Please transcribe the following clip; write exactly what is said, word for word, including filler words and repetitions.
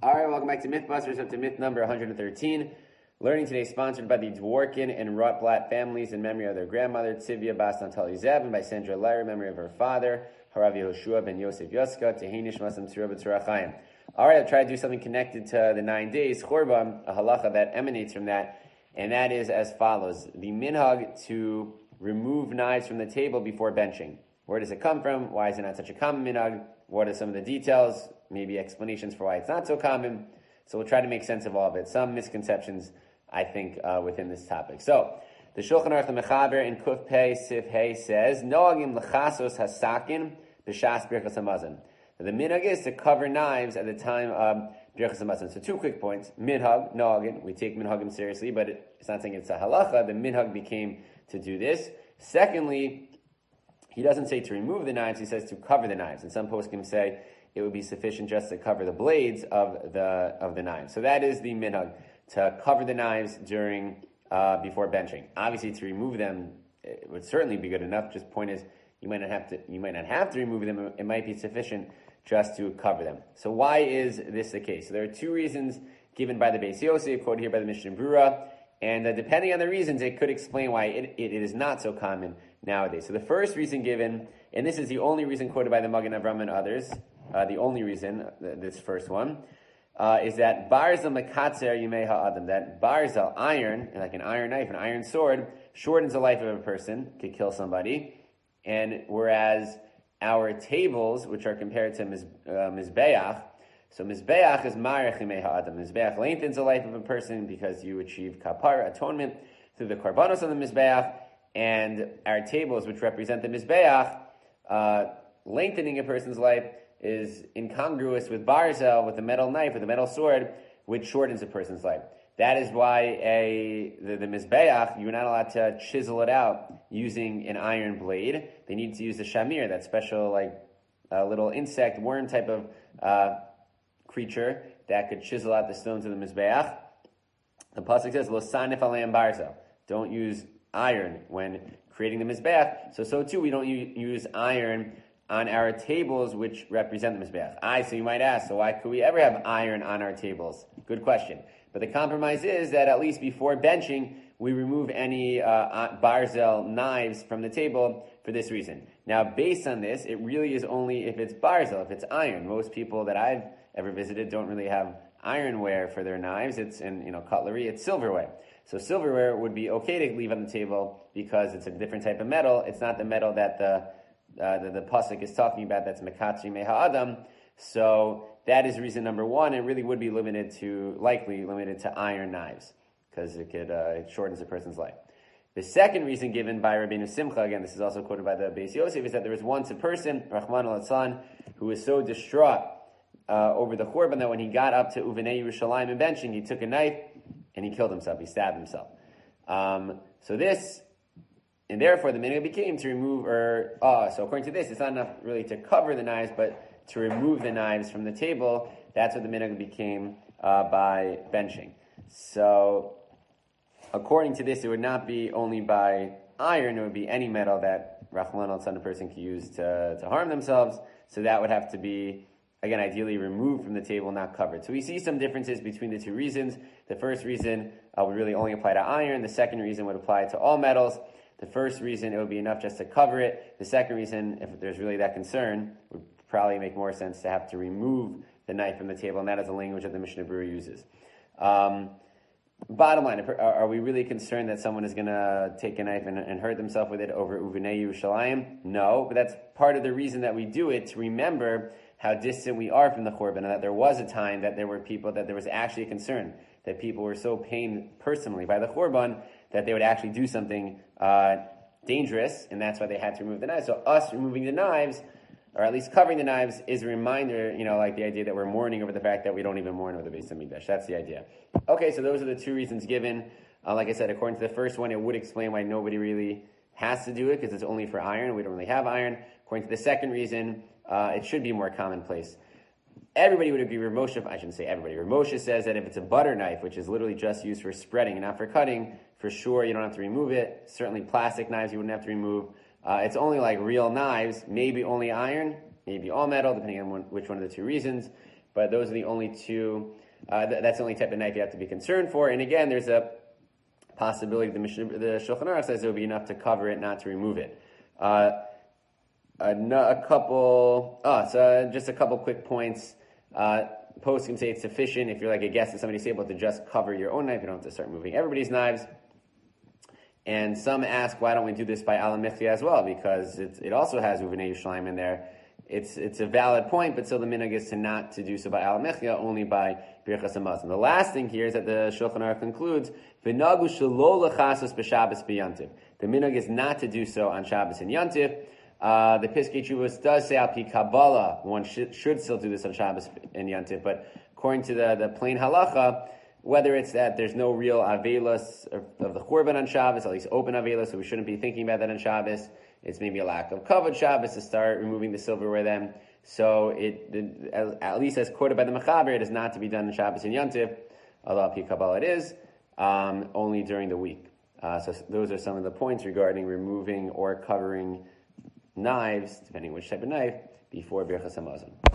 All right, welcome back to Mythbusters, up to myth number one hundred thirteen. Learning today sponsored by the Dworkin and Rotblatt families in memory of their grandmother, Tzivia Bas Natali Zeb, and by Sandra Lyra in memory of her father, Harav Yehoshua ben Yosef Yoska, Tehenish Masam Tzura B'Tzura Chaim. All right, I'll try to do something connected to the nine days, Chorban, a halacha that emanates from that, and that is as follows. The minhag to remove knives from the table before benching. Where does it come from? Why is it not such a common minhag? What are some of the details? Maybe explanations for why it's not so common. So we'll try to make sense of all of it. Some misconceptions, I think, uh, within this topic. So, the Shulchan Aruch Mechaber in Kuf Pei Sif Hey says, Noagim lechasos hasakin b'shas birchas hamazon. The minhag is to cover knives at the time of birchas hamazon. So two quick points. Minhag, noagim, we take minhagim seriously, but it, it's not saying it's a halacha. The minhag became to do this. Secondly, he doesn't say to remove the knives, he says to cover the knives. And some poskim say it would be sufficient just to cover the blades of the of the knives. So that is the minhag, to cover the knives during uh, before benching. Obviously, to remove them, it would certainly be good enough. Just point is, you might not have to you might not have to remove them. It might be sufficient just to cover them. So why is this the case? So there are two reasons given by the Beis Yosef, quoted here by the Mishnah Brura, and uh, depending on the reasons, it could explain why it, it, it is not so common nowadays. So the first reason given, and this is the only reason quoted by the Magen Avram and others, uh, the only reason, uh, this first one, uh, is that barzel mekatzer yimei ha'adam, that barzel, iron, like an iron knife, an iron sword, shortens the life of a person, could kill somebody, and whereas our tables, which are compared to miz, uh, mizbeach, so mizbeach is marech yimei ha'adam. Mizbeach lengthens the life of a person because you achieve kapara, atonement, through the karbanos on the mizbeach, and our tables, which represent the mizbeach, uh, lengthening a person's life is incongruous with barzel, with the metal knife, with the metal sword, which shortens a person's life. That is why a the, the mizbeach, you're not allowed to chisel it out using an iron blade. They need to use the shamir, that special like uh, little insect, worm type of uh, creature that could chisel out the stones of the mizbeach. The pasuk says, "Lo sanif aleim barzel." Don't use iron when creating the mizbeach. So, so too, we don't u- use iron on our tables, which represent the mizbeach. I, so you might ask, so why could we ever have iron on our tables? Good question. But the compromise is that at least before benching, we remove any uh, barzel knives from the table for this reason. Now, based on this, it really is only if it's barzel, if it's iron. Most people that I've ever visited don't really have ironware for their knives. It's in, you know, cutlery, it's silverware. So silverware would be okay to leave on the table because it's a different type of metal. It's not the metal that the uh, the, the pasuk is talking about. That's mekatzi meha adam. So that is reason number one. It really would be limited to, likely limited to iron knives because it could uh, it shortens a person's life. The second reason given by Rabbeinu Simcha, again, this is also quoted by the Beis Yosef, is that there was once a person, Rahman al-Atsan, who was so distraught uh, over the Churban that when he got up to Uvenei Yerushalayim and benching, he took a knife and he killed himself. He stabbed himself. Um, so this, and therefore the minhag became to remove, or, uh, so according to this, it's not enough really to cover the knives, but to remove the knives from the table. That's what the minhag became uh, by benching. So, according to this, it would not be only by iron, it would be any metal that Rahman al-San, a person could use to, to harm themselves. So that would have to be, again, ideally removed from the table, not covered. So we see some differences between the two reasons. The first reason uh, would really only apply to iron. The second reason would apply to all metals. The first reason, it would be enough just to cover it. The second reason, if there's really that concern, would probably make more sense to have to remove the knife from the table, and that is the language that the Mishnah Brura uses. Um, bottom line, are, are we really concerned that someone is going to take a knife and, and hurt themselves with it over Uvenei Yerushalayim? No, but that's part of the reason that we do it, to remember how distant we are from the Churban, and that there was a time that there were people, that there was actually a concern, that people were so pained personally by the Churban that they would actually do something uh, dangerous, and that's why they had to remove the knives. So us removing the knives, or at least covering the knives, is a reminder, you know, like the idea that we're mourning over the fact that we don't even mourn over the Beis Hamikdash. That's the idea. Okay, so those are the two reasons given. Uh, like I said, according to the first one, it would explain why nobody really has to do it, because it's only for iron. We don't really have iron. According to the second reason, uh, it should be more commonplace. Everybody would agree, Ramosha, I shouldn't say everybody, Ramosha says that if it's a butter knife, which is literally just used for spreading and not for cutting, for sure you don't have to remove it. Certainly plastic knives you wouldn't have to remove. Uh, it's only like real knives, maybe only iron, maybe all metal, depending on one, which one of the two reasons. but those are the only two, uh, th- that's the only type of knife you have to be concerned for. And again, there's a possibility, the, the Shulchan Aruch says it would be enough to cover it, not to remove it. Uh, a, a couple, oh, so just a couple quick points. Uh, Posts can say it's sufficient if you're like a guest and somebody's able to just cover your own knife. You don't have to start moving everybody's knives. And some ask, why don't we do this by Al Michya as well? Because it, it also has Uvenei Yerushalayim in there. It's it's a valid point, but still the minhag is to not to do so by Al Michya, only by Birchas Hamazon. The last thing here is that the Shulchan Aruch concludes, V'nagu shelo lechasos b'Shabbos b'Yantiv. The minhag is not to do so on Shabbos and Yantiv. Uh, the Piskei Teshuvos does say al pi Kabbalah one should, should still do this on Shabbos and Yantiv, but according to the, the plain halacha, whether it's that there's no real avelos of, of the Churban on Shabbos, at least open avelos, so we shouldn't be thinking about that on Shabbos. It's maybe a lack of kavod Shabbos to start removing the silverware then. So it, it at least as quoted by the Mechaber, it is not to be done on Shabbos and Yantiv, although al pi Kabbalah it is, um, only during the week. Uh, so those are some of the points regarding removing or covering knives, depending which type of knife, before Birchas Hamazon.